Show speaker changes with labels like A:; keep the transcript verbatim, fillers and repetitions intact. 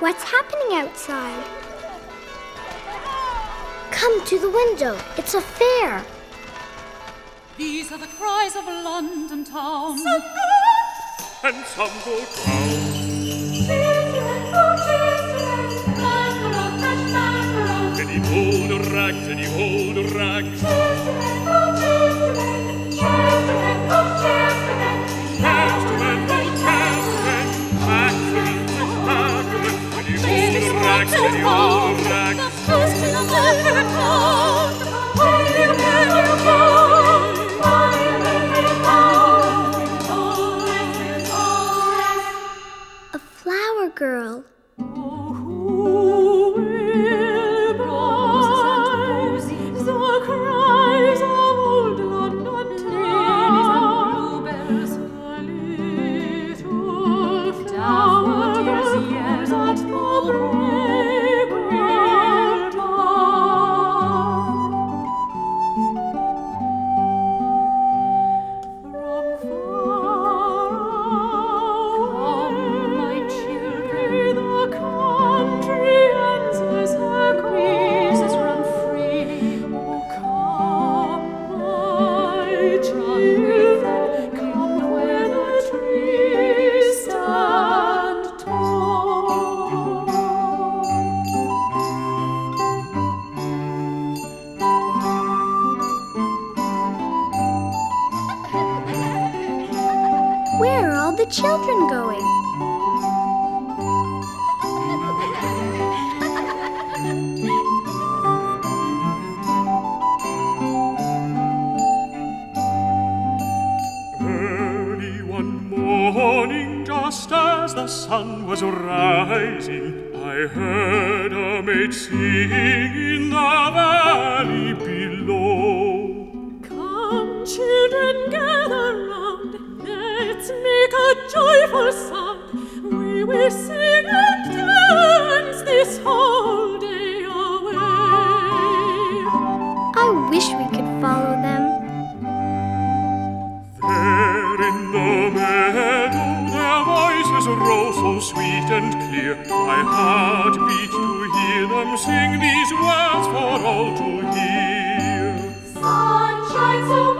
A: What's happening outside? Come to the window. It's a fair.
B: These are the cries of a London town.
C: Some go, and some go down. Cheers to it, oh cheers to it, mackerel, fresh mackerel. Any old rags, any old rags. Cheers to it, oh cheers to it, cheers to it, oh cheers to it. Cheers to it, oh cheers to it, mackerel, fresh mackerel. Any old rags, any old rags.
B: The first in America town.
C: Why, America town, why, America town.
A: A flower girl.
C: Oh, who will bright the cries of old London town? The little flower girl at the fragrant bough. From far away, the country ends her breezes run free. Oh, come, my children, come where the trees stand tall.
A: Where are all the children going?
C: Early one morning, just as the sun was rising, I heard a maid sing in the valley below. Come, children, gather round, let's make a joyful sound. We will sing and dance this whole day away.
A: I wish we could follow them.
C: There in the meadow their voices rose so sweet and clear. My heart beat to hear them sing these words for all to hear. Sunshine so